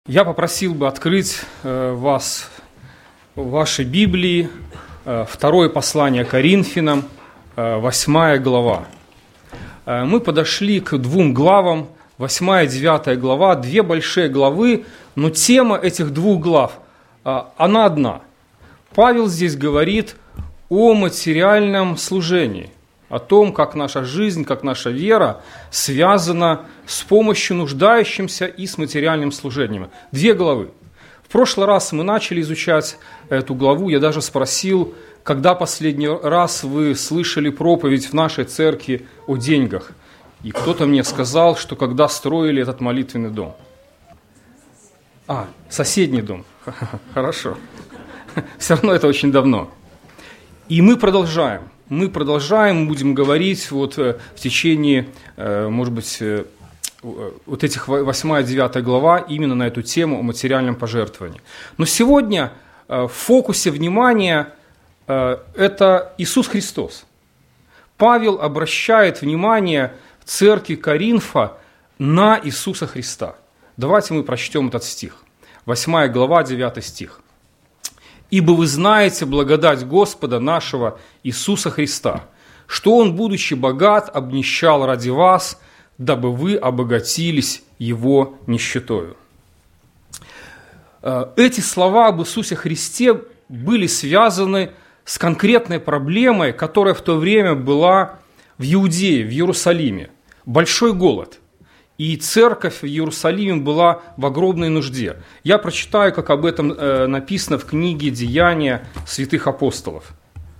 Я попросил бы открыть вас в вашей Библии, второе послание Коринфянам, 8 глава. Мы подошли к двум главам, 8 и 9 глава, две большие главы, но тема этих двух глав, она одна. Павел здесь говорит о материальном служении, о том, как наша жизнь, как наша вера связана с помощью нуждающимся и с материальным служением. Две главы. В прошлый раз мы начали изучать эту главу, я даже спросил, когда последний раз вы слышали проповедь в нашей церкви о деньгах. И кто-то мне сказал, что когда строили этот молитвенный дом. Соседний дом. Хорошо. Все равно это очень давно. И мы продолжаем, будем говорить в течение, может быть, вот этих 8 и 9 глава именно на эту тему о материальном пожертвовании. Но сегодня в фокусе внимания это Иисус Христос. Павел обращает внимание церкви Коринфа на Иисуса Христа. Давайте мы прочтем этот стих. 8 глава, 9 стих. «Ибо вы знаете благодать Господа нашего Иисуса Христа, что Он, будучи богат, обнищал ради вас, дабы вы обогатились Его нищетою». Эти слова об Иисусе Христе были связаны с конкретной проблемой, которая в то время была в Иудее, в Иерусалиме. Большой голод. И церковь в Иерусалиме была в огромной нужде. Я прочитаю, как об этом написано в книге «Деяния святых апостолов».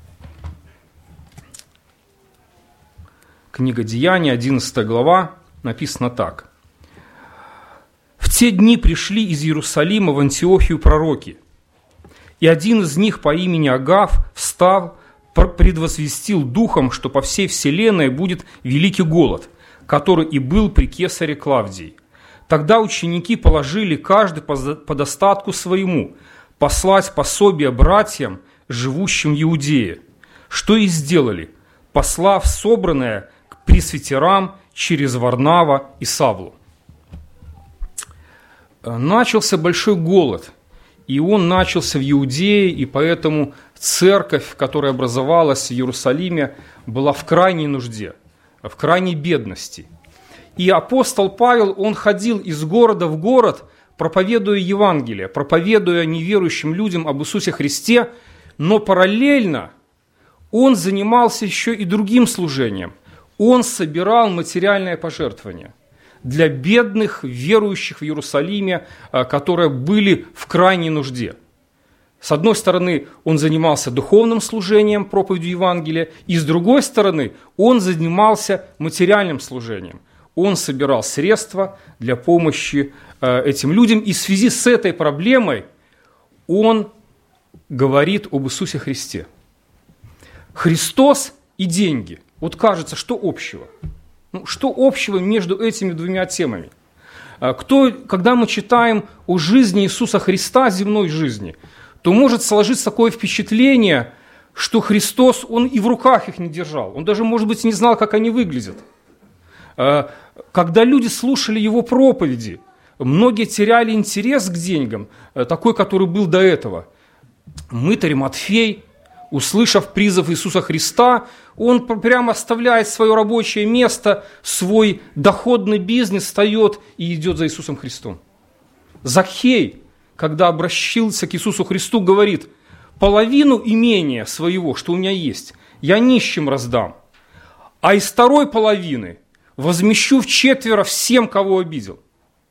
Книга «Деяния», 11 глава, написано так. «В те дни пришли из Иерусалима в Антиохию пророки, и один из них по имени Агав, встав, предвозвестил духом, что по всей вселенной будет великий голод, который и был при кесаре Клавдии. Тогда ученики положили каждый по достатку своему послать пособие братьям, живущим в Иудее, что и сделали, послав собранное к пресвитерам через Варнава и Савлу». Начался большой голод, и он начался в Иудее, и поэтому церковь, которая образовалась в Иерусалиме, была в крайней нужде, в крайней бедности. И апостол Павел, он ходил из города в город, проповедуя Евангелие, проповедуя неверующим людям об Иисусе Христе, но параллельно он занимался еще и другим служением. Он собирал материальное пожертвование для бедных верующих в Иерусалиме, которые были в крайней нужде. С одной стороны, он занимался духовным служением, проповедью Евангелия, и с другой стороны, он занимался материальным служением. Он собирал средства для помощи этим людям, и в связи с этой проблемой он говорит об Иисусе Христе. Христос и деньги. Вот кажется, что общего? Что общего между этими двумя темами? Когда мы читаем о жизни Иисуса Христа, земной жизни, то может сложиться такое впечатление, что Христос, Он и в руках их не держал. Он даже, может быть, не знал, как они выглядят. Когда люди слушали Его проповеди, многие теряли интерес к деньгам, такой, который был до этого. Мытарь Матфей, услышав призыв Иисуса Христа, он прямо оставляет свое рабочее место, свой доходный бизнес, встает и идет за Иисусом Христом. Закхей, когда обращался к Иисусу Христу, говорит: половину имения своего, что у меня есть, я нищим раздам, а из второй половины возмещу вчетверо всем, кого обидел.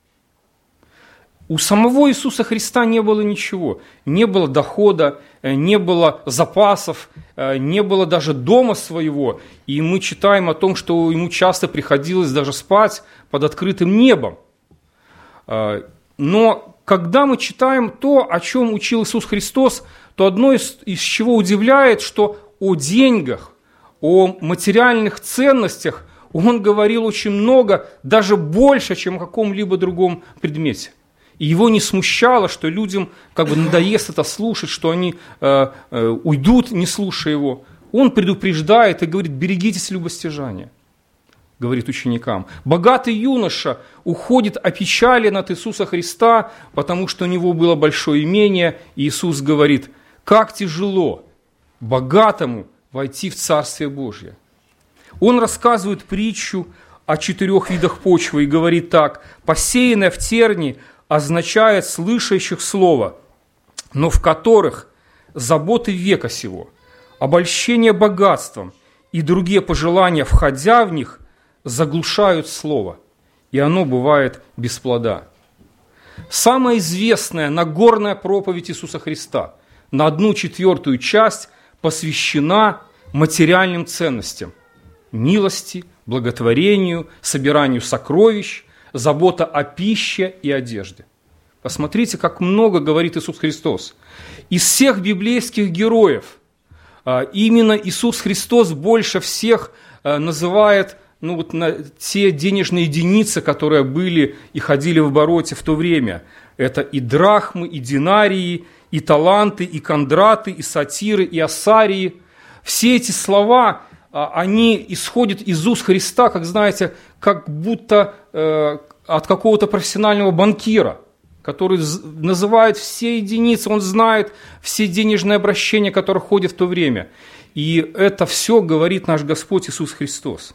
У самого Иисуса Христа не было ничего, не было дохода, не было запасов, не было даже дома своего. И мы читаем о том, что ему часто приходилось даже спать под открытым небом. Но когда мы читаем то, о чем учил Иисус Христос, то одно из чего удивляет, что о деньгах, о материальных ценностях Он говорил очень много, даже больше, чем о каком-либо другом предмете. И его не смущало, что людям надоест это слушать, что они уйдут, не слушая его. Он предупреждает и говорит: берегитесь любостяжания. говорит ученикам. Богатый юноша уходит опечален от Иисуса Христа, потому что у него было большое имение, и Иисус говорит: как тяжело богатому войти в Царствие Божье. Он рассказывает притчу о 4 видах почвы и говорит так: посеянное в терни означает слышащих слово, но в которых заботы века сего, обольщение богатством и другие пожелания, входя в них, заглушают слово, и оно бывает без плода. Самая известная Нагорная проповедь Иисуса Христа на 1/4 часть посвящена материальным ценностям: милости, благотворению, собиранию сокровищ, забота о пище и одежде. Посмотрите, как много говорит Иисус Христос. Из всех библейских героев именно Иисус Христос больше всех называет те денежные единицы, которые были и ходили в обороте в то время. Это и драхмы, и динарии, и таланты, и кондраты, и сатиры, и осарии. Все эти слова, они исходят из уст Христа, как, знаете, как будто от какого-то профессионального банкира, который называет все единицы, он знает все денежные обращения, которые ходят в то время. И это все говорит наш Господь Иисус Христос.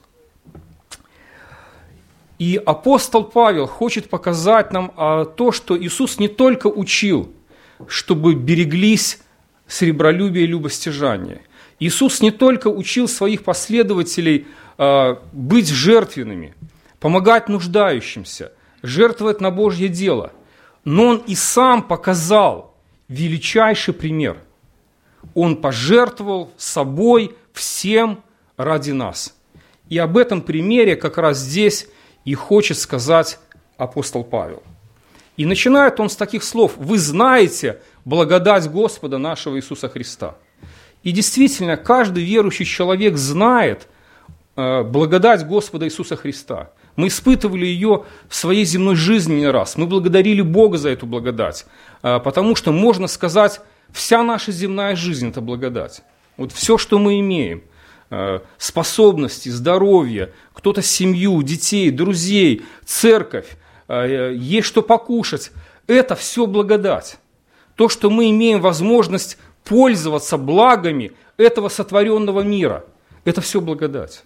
И апостол Павел хочет показать нам то, что Иисус не только учил, чтобы береглись сребролюбие и любостяжания. Иисус не только учил своих последователей быть жертвенными, помогать нуждающимся, жертвовать на Божье дело, но Он и сам показал величайший пример. Он пожертвовал собой всем ради нас. И об этом примере как раз здесь и хочет сказать апостол Павел. И начинает он с таких слов: «Вы знаете благодать Господа нашего Иисуса Христа». И действительно, каждый верующий человек знает благодать Господа Иисуса Христа. Мы испытывали ее в своей земной жизни не раз. Мы благодарили Бога за эту благодать, потому что, можно сказать, вся наша земная жизнь – это благодать. Вот все, что мы имеем, способности, здоровье, кто-то семью, детей, друзей, церковь, есть что покушать – это все благодать. То, что мы имеем возможность пользоваться благами этого сотворенного мира, это все благодать.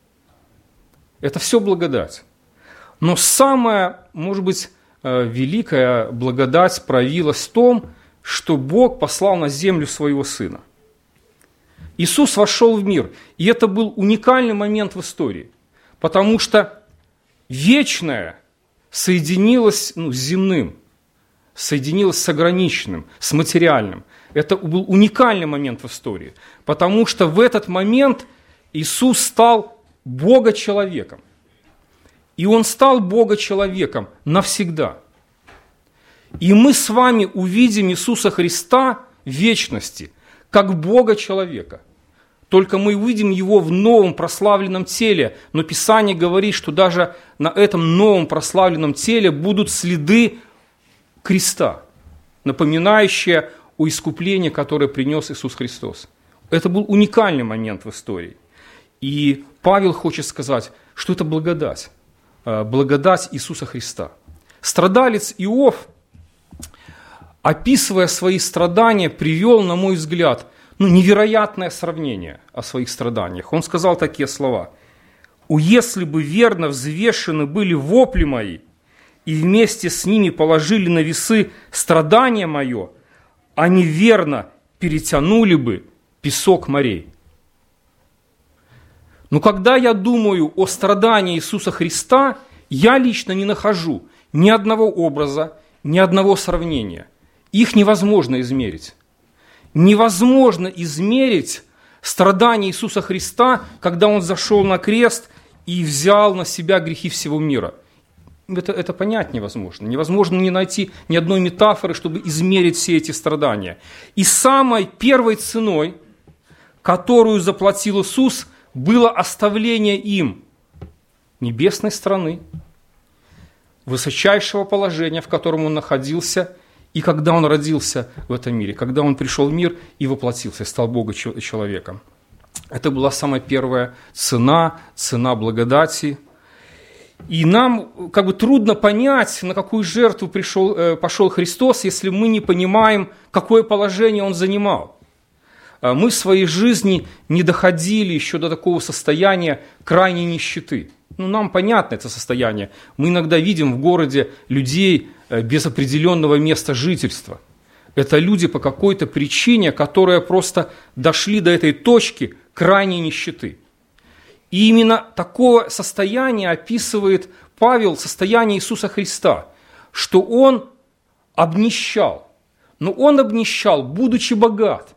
Это все благодать. Но самая, может быть, великая благодать проявилась в том, что Бог послал на землю своего Сына. Иисус вошел в мир, и это был уникальный момент в истории, потому что вечное соединилось с земным, соединилось с ограниченным, с материальным. Это был уникальный момент в истории, потому что в этот момент Иисус стал Бога-человеком. И Он стал Бога-человеком навсегда. И мы с вами увидим Иисуса Христа в вечности, как Бога-человека. Только мы увидим Его в новом прославленном теле. Но Писание говорит, что даже на этом новом прославленном теле будут следы креста, напоминающие о искуплении, которое принес Иисус Христос. Это был уникальный момент в истории. И Павел хочет сказать, что это благодать. Благодать Иисуса Христа. Страдалец Иов, описывая свои страдания, привел, на мой взгляд, невероятное сравнение о своих страданиях. Он сказал такие слова: «Если бы верно взвешены были вопли мои, и вместе с ними положили на весы страдания мое, они верно перетянули бы песок морей». Но когда я думаю о страдании Иисуса Христа, я лично не нахожу ни одного образа, ни одного сравнения. Их невозможно измерить. Невозможно измерить страдания Иисуса Христа, когда Он зашел на крест и взял на себя грехи всего мира. Это понять невозможно. Невозможно не найти ни одной метафоры, чтобы измерить все эти страдания. И самой первой ценой, которую заплатил Иисус, было оставление им небесной страны, высочайшего положения, в котором Он находился, и когда Он родился в этом мире, когда Он пришел в мир и воплотился, стал Бога-человеком. Это была самая первая цена благодати, И нам как бы трудно понять, на какую жертву пошел Христос, если мы не понимаем, какое положение Он занимал. Мы в своей жизни не доходили еще до такого состояния крайней нищеты. Нам понятно это состояние. Мы иногда видим в городе людей без определенного места жительства. Это люди по какой-то причине, которые просто дошли до этой точки крайней нищеты. И именно такое состояние описывает Павел, состояние Иисуса Христа, что Он обнищал. Но Он обнищал, будучи богат.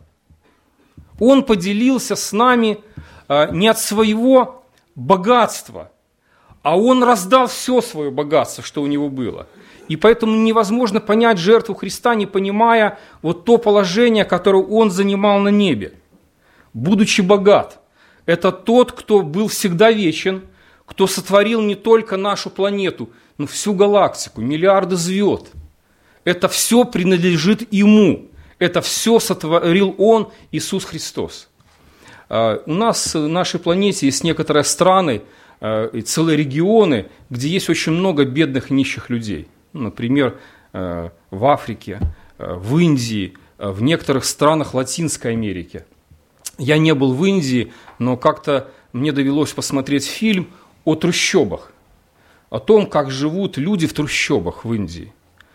Он поделился с нами не от своего богатства, а Он раздал все свое богатство, что у Него было. И поэтому невозможно понять жертву Христа, не понимая вот то положение, которое Он занимал на небе. Будучи богат, это тот, кто был всегда вечен, кто сотворил не только нашу планету, но всю галактику, миллиарды звезд. Это все принадлежит Ему. Это все сотворил Он, Иисус Христос. У нас на нашей планете есть некоторые страны, и целые регионы, где есть очень много бедных и нищих людей. Например, в Африке, в Индии, в некоторых странах Латинской Америки. Я не был в Индии, но как-то мне довелось посмотреть фильм о трущобах, о том, как живут люди в трущобах в Индии.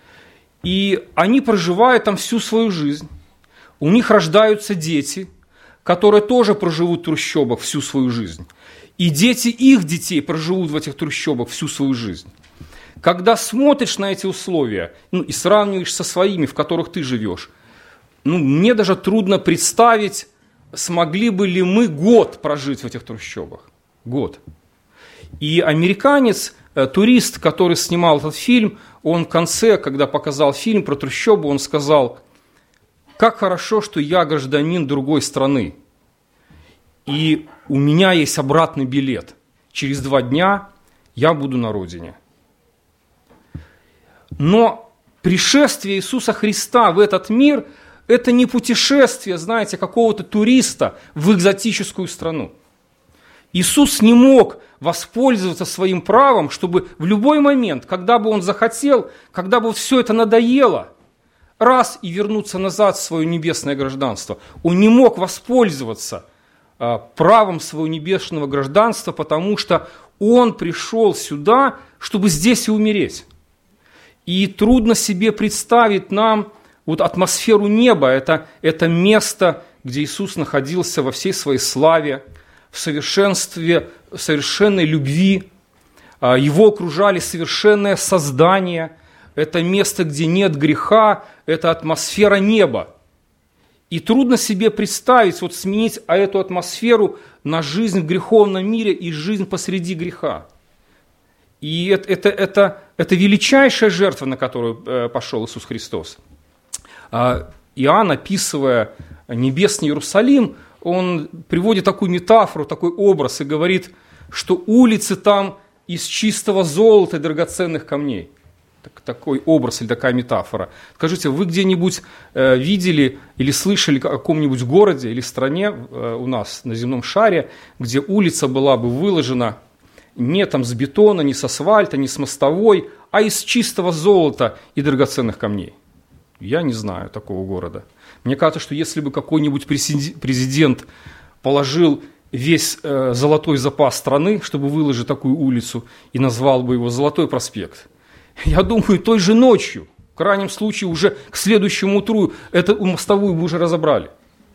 И они проживают там всю свою жизнь. У них рождаются дети, которые тоже проживут в трущобах всю свою жизнь. И дети их детей проживут в этих трущобах всю свою жизнь. Когда смотришь на эти условия, и сравниваешь со своими, в которых ты живешь, мне даже трудно представить, смогли бы ли мы год прожить в этих трущобах. Год. И американец, турист, который снимал этот фильм, он в конце, когда показал фильм про трущобу, он сказал: «Как хорошо, что я гражданин другой страны, и у меня есть обратный билет. Через 2 дня я буду на родине». Но пришествие Иисуса Христа в этот мир – это не путешествие, знаете, какого-то туриста в экзотическую страну. Иисус не мог воспользоваться своим правом, чтобы в любой момент, когда бы Он захотел, когда бы все это надоело, раз и вернуться назад в свое небесное гражданство. Он не мог воспользоваться правом своего небесного гражданства, потому что Он пришел сюда, чтобы здесь и умереть. И трудно себе представить нам вот атмосферу неба. Это место, где Иисус находился во всей своей славе, в совершенстве, в совершенной любви. Его окружали совершенное создание. Это место, где нет греха, это атмосфера неба. И трудно себе представить, вот сменить эту атмосферу на жизнь в греховном мире и жизнь посреди греха. И это величайшая жертва, на которую пошел Иисус Христос. Иоанн, описывая небесный Иерусалим, он приводит такую метафору, такой образ и говорит, что улицы там из чистого золота и драгоценных камней. Такой образ или такая метафора. Скажите, вы где-нибудь видели или слышали о каком-нибудь городе или стране у нас на земном шаре, где улица была бы выложена не там с бетона, не с асфальта, не с мостовой, а из чистого золота и драгоценных камней? Я не знаю такого города. Мне кажется, что если бы какой-нибудь президент положил весь золотой запас страны, чтобы выложить такую улицу, и назвал бы его «Золотой проспект», я думаю, той же ночью, в крайнем случае уже к следующему утру, эту мостовую бы уже разобрали.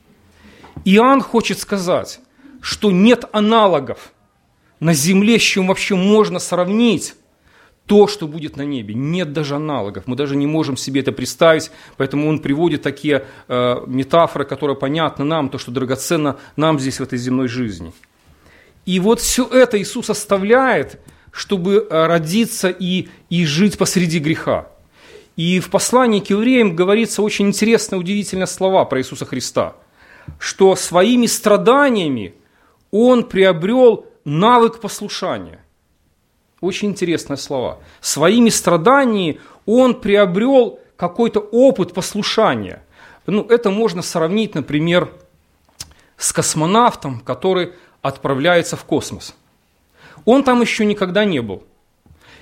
Иоанн хочет сказать, что нет аналогов на земле, с чем вообще можно сравнить то, что будет на небе. Нет даже аналогов. Мы даже не можем себе это представить, поэтому он приводит такие метафоры, которые понятны нам, то, что драгоценно нам здесь в этой земной жизни. И вот все это Иисус оставляет, чтобы родиться и жить посреди греха. И в послании к евреям говорится очень интересные, удивительные слова про Иисуса Христа, что своими страданиями Он приобрел навык послушания. Очень интересные слова. Своими страданиями Он приобрел какой-то опыт послушания. Это можно сравнить, например, с космонавтом, который отправляется в космос. Он там еще никогда не был.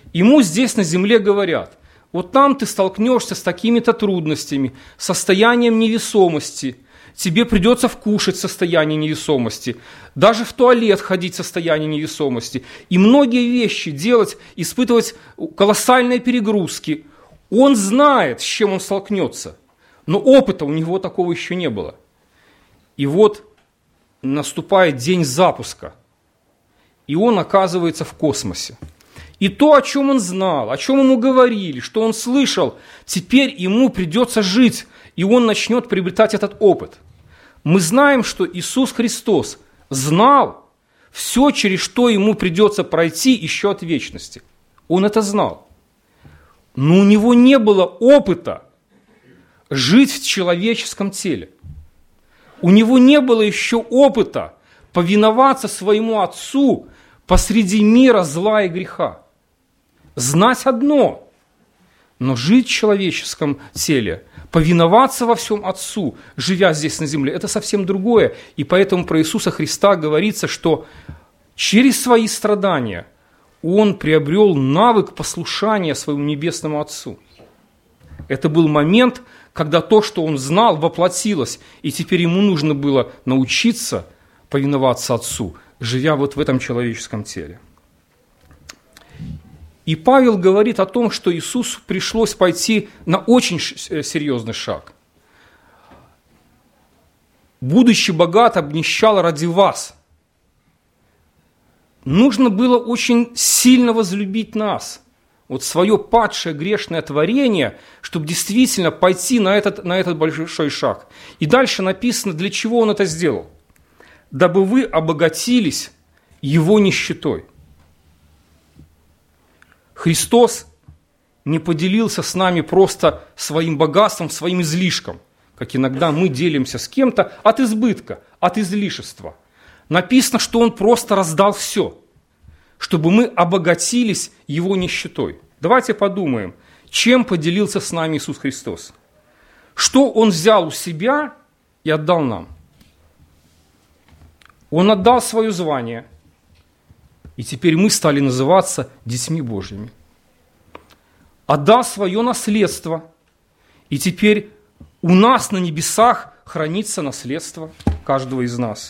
Ему здесь на земле говорят: вот там ты столкнешься с такими-то трудностями, состоянием невесомости, тебе придется вкушать состояние невесомости, даже в туалет ходить в состоянии невесомости, и многие вещи делать, испытывать колоссальные перегрузки. Он знает, с чем он столкнется, но опыта у него такого еще не было. И вот наступает день запуска, и он оказывается в космосе. И то, о чем он знал, о чем ему говорили, что он слышал, теперь ему придется жить, и он начнет приобретать этот опыт. Мы знаем, что Иисус Христос знал все, через что ему придется пройти еще от вечности. Он это знал. Но у него не было опыта жить в человеческом теле. У него не было еще опыта повиноваться своему Отцу посреди мира зла и греха. Знать одно, но жить в человеческом теле, повиноваться во всем Отцу, живя здесь на земле, это совсем другое. И поэтому про Иисуса Христа говорится, что через свои страдания Он приобрел навык послушания своему небесному Отцу. Это был момент, когда то, что он знал, воплотилось, и теперь ему нужно было научиться повиноваться Отцу, живя вот в этом человеческом теле. И Павел говорит о том, что Иисусу пришлось пойти на очень серьезный шаг. «Будучи богат, обнищал ради вас». Нужно было очень сильно возлюбить нас, вот свое падшее грешное творение, чтобы действительно пойти на этот большой шаг. И дальше написано, для чего он это сделал. «Дабы вы обогатились его нищетой». Христос не поделился с нами просто своим богатством, своим излишком, как иногда мы делимся с кем-то от избытка, от излишества. Написано, что Он просто раздал все, чтобы мы обогатились Его нищетой. Давайте подумаем, чем поделился с нами Иисус Христос. Что Он взял у себя и отдал нам? Он отдал свое звание, и теперь мы стали называться детьми Божьими. Отдал свое наследство, и теперь у нас на небесах хранится наследство каждого из нас.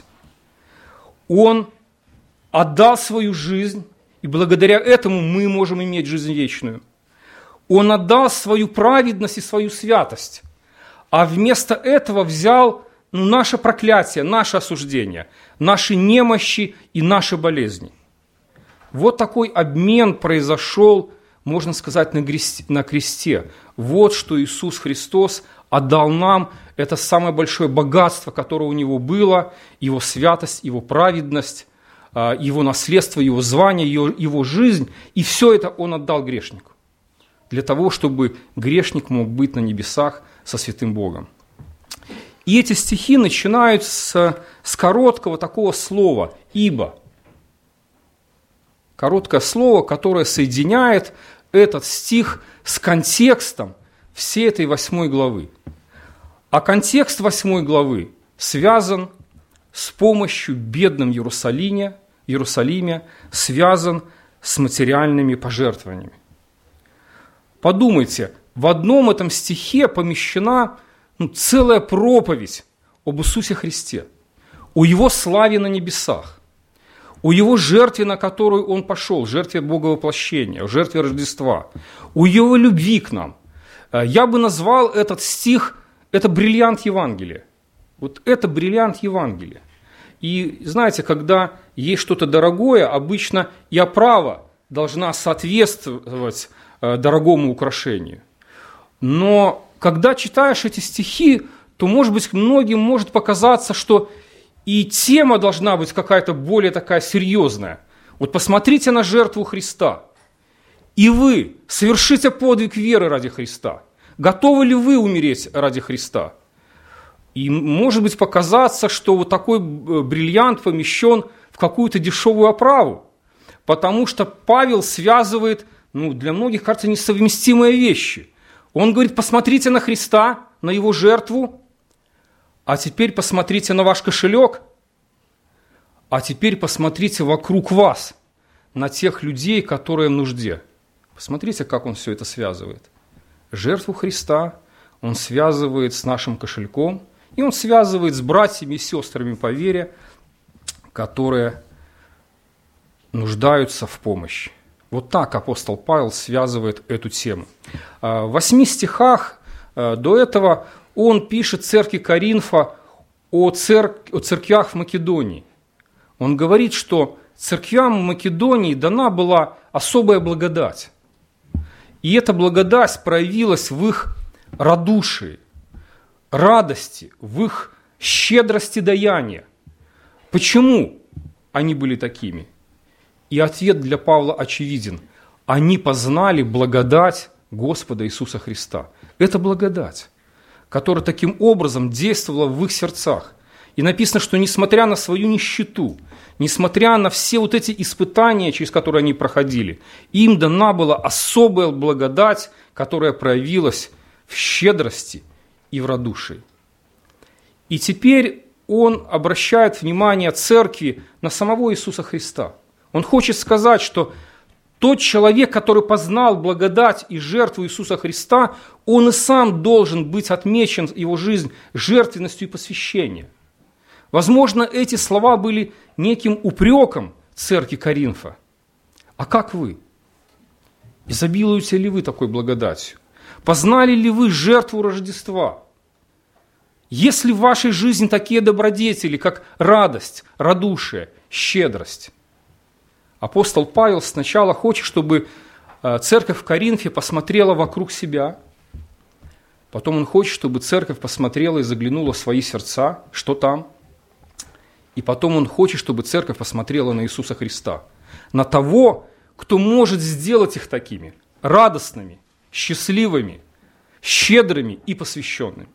Он отдал свою жизнь, и благодаря этому мы можем иметь жизнь вечную. Он отдал свою праведность и свою святость, а вместо этого взял наше проклятие, наше осуждение, наши немощи и наши болезни. Вот такой обмен произошел, можно сказать, на кресте. Вот что Иисус Христос отдал нам, это самое большое богатство, которое у Него было, Его святость, Его праведность, Его наследство, Его звание, Его жизнь. И все это Он отдал грешнику, для того, чтобы грешник мог быть на небесах со святым Богом. И эти стихи начинаются с короткого такого слова «ибо». Короткое слово, которое соединяет этот стих с контекстом всей этой 8 главы. А контекст 8 главы связан с помощью бедным Иерусалиме, связан с материальными пожертвованиями. Подумайте, в одном этом стихе помещена целая проповедь об Иисусе Христе, о Его славе на небесах, о Его жертве, на которую Он пошел, жертве Боговоплощения, о жертве Рождества, о Его любви к нам. Я бы назвал этот стих, это бриллиант Евангелия. Вот это бриллиант Евангелия. И знаете, когда есть что-то дорогое, обычно и оправа должна соответствовать дорогому украшению. Но когда читаешь эти стихи, то, может быть, многим может показаться, что и тема должна быть какая-то более такая серьезная. Вот посмотрите на жертву Христа. И вы совершите подвиг веры ради Христа. Готовы ли вы умереть ради Христа? И может быть показаться, что вот такой бриллиант помещен в какую-то дешевую оправу. Потому что Павел связывает, для многих, кажется, несовместимые вещи. Он говорит, посмотрите на Христа, на Его жертву, а теперь посмотрите на ваш кошелек, а теперь посмотрите вокруг вас, на тех людей, которые в нужде. Посмотрите, как он все это связывает. Жертву Христа он связывает с нашим кошельком, и он связывает с братьями и сестрами по вере, которые нуждаются в помощи. Вот так апостол Павел связывает эту тему. В 8 стихах до этого он пишет церкви Коринфа о церквях в Македонии. Он говорит, что церквям в Македонии дана была особая благодать. И эта благодать проявилась в их радушии, радости, в их щедрости даяния. Почему они были такими? И ответ для Павла очевиден. Они познали благодать Господа Иисуса Христа. Это благодать, которая таким образом действовала в их сердцах. И написано, что несмотря на свою нищету, несмотря на все вот эти испытания, через которые они проходили, им дана была особая благодать, которая проявилась в щедрости и в радушии. И теперь он обращает внимание церкви на самого Иисуса Христа. Он хочет сказать, что тот человек, который познал благодать и жертву Иисуса Христа, он и сам должен быть отмечен, его жизнь, жертвенностью и посвящением. Возможно, эти слова были неким упреком церкви Коринфа. А как вы? Изобилуете ли вы такой благодатью? Познали ли вы жертву Рождества? Есть ли в вашей жизни такие добродетели, как радость, радушие, щедрость? Апостол Павел сначала хочет, чтобы церковь в Коринфе посмотрела вокруг себя. Потом он хочет, чтобы церковь посмотрела и заглянула в свои сердца, что там. И потом он хочет, чтобы церковь посмотрела на Иисуса Христа. На того, кто может сделать их такими, радостными, счастливыми, щедрыми и посвященными.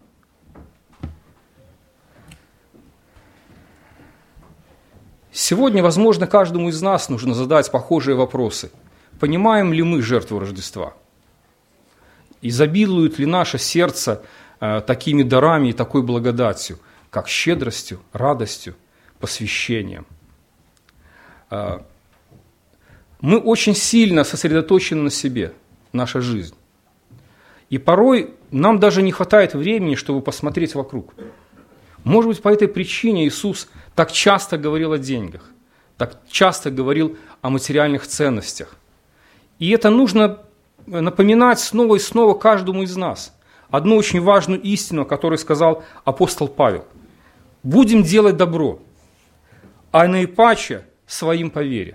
Сегодня, возможно, каждому из нас нужно задать похожие вопросы. Понимаем ли мы жертву Рождества? Изобилует ли наше сердце такими дарами и такой благодатью, как щедростью, радостью, посвящением? Мы очень сильно сосредоточены на себе, наша жизнь. И порой нам даже не хватает времени, чтобы посмотреть вокруг. Может быть, по этой причине Иисус так часто говорил о деньгах, так часто говорил о материальных ценностях. И это нужно напоминать снова и снова каждому из нас. Одну очень важную истину, которую сказал апостол Павел. «Будем делать добро, а наипаче своим по вере».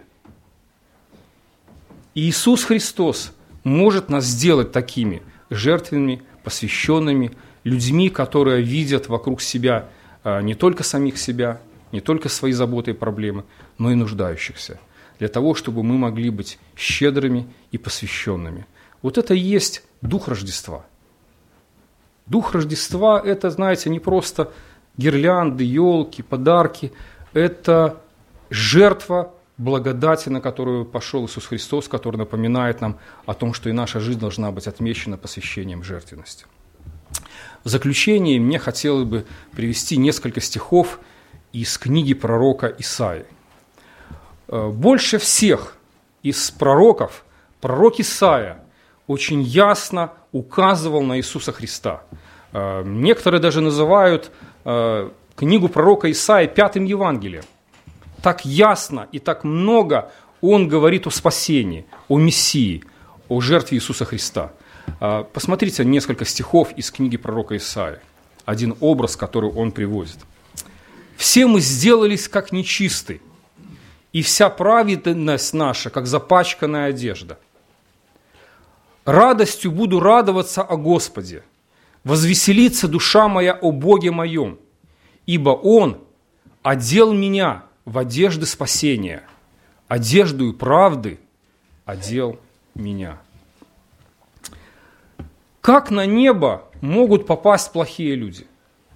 И Иисус Христос может нас сделать такими жертвенными, посвященными, людьми, которые видят вокруг себя не только самих себя, не только свои заботы и проблемы, но и нуждающихся, для того, чтобы мы могли быть щедрыми и посвященными. Вот это и есть дух Рождества. Дух Рождества – это, знаете, не просто гирлянды, елки, подарки, это жертва благодати, на которую пошел Иисус Христос, который напоминает нам о том, что и наша жизнь должна быть отмечена посвящением жертвенности. В заключение мне хотелось бы привести несколько стихов из книги пророка Исаии. Больше всех из пророков пророк Исаия очень ясно указывал на Иисуса Христа. Некоторые даже называют книгу пророка Исаии 5-м Евангелием. Так ясно и так много он говорит о спасении, о Мессии, о жертве Иисуса Христа. Посмотрите несколько стихов из книги пророка Исаии. Один образ, который он приводит. «Все мы сделались как нечисты, и вся праведность наша, как запачканная одежда. Радостью буду радоваться о Господе, возвеселится душа моя о Боге моем, ибо Он одел меня в одежды спасения, одеждою правды одел меня». Как на небо могут попасть плохие люди?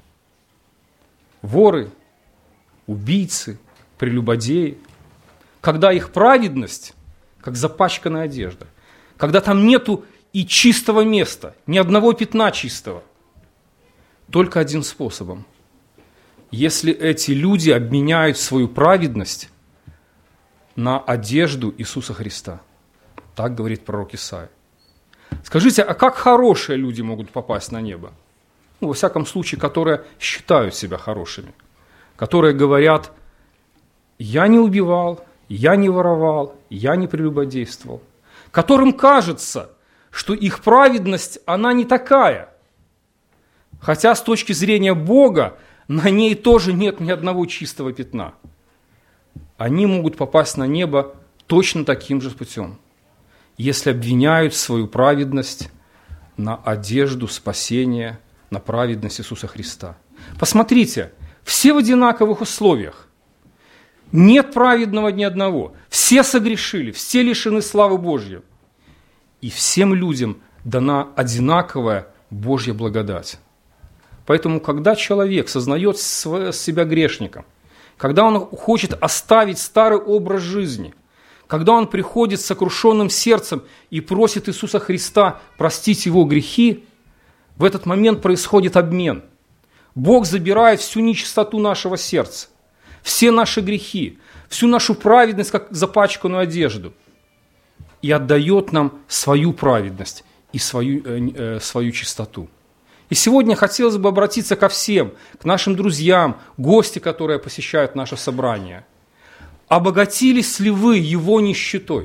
Воры, убийцы, прелюбодеи. Когда их праведность, как запачканная одежда. Когда там нету и чистого места, ни одного пятна чистого. Только один способом. Если эти люди обменяют свою праведность на одежду Иисуса Христа. Так говорит пророк Исаия. Скажите, а как хорошие люди могут попасть на небо? Ну, во всяком случае, которые считают себя хорошими, которые говорят: я не убивал, я не воровал, я не прелюбодействовал, которым кажется, что их праведность, она не такая, хотя с точки зрения Бога на ней тоже нет ни одного чистого пятна. Они могут попасть на небо точно таким же путем, если обвиняют свою праведность на одежду спасения, на праведность Иисуса Христа. Посмотрите, все в одинаковых условиях. Нет праведного ни одного. Все согрешили, все лишены славы Божьей. И всем людям дана одинаковая Божья благодать. Поэтому, когда человек сознает себя грешником, когда он хочет оставить старый образ жизни, когда он приходит с сокрушенным сердцем и просит Иисуса Христа простить его грехи, в этот момент происходит обмен. Бог забирает всю нечистоту нашего сердца, все наши грехи, всю нашу праведность, как запачканную одежду, и отдает нам свою праведность и свою чистоту. И сегодня хотелось бы обратиться ко всем, к нашим друзьям, гости, которые посещают наше собрание. Обогатились ли вы его нищетой?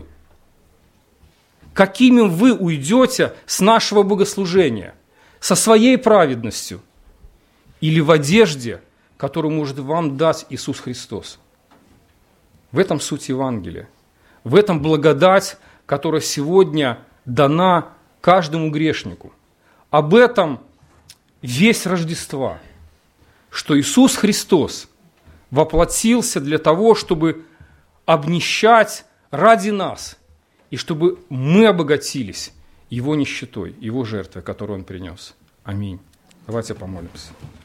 Какими вы уйдете с нашего богослужения? Со своей праведностью? Или в одежде, которую может вам дать Иисус Христос? В этом суть Евангелия. В этом благодать, которая сегодня дана каждому грешнику. Об этом весть Рождества, что Иисус Христос воплотился для того, чтобы обнищать ради нас, и чтобы мы обогатились Его нищетой, Его жертвой, которую Он принес. Аминь. Давайте помолимся.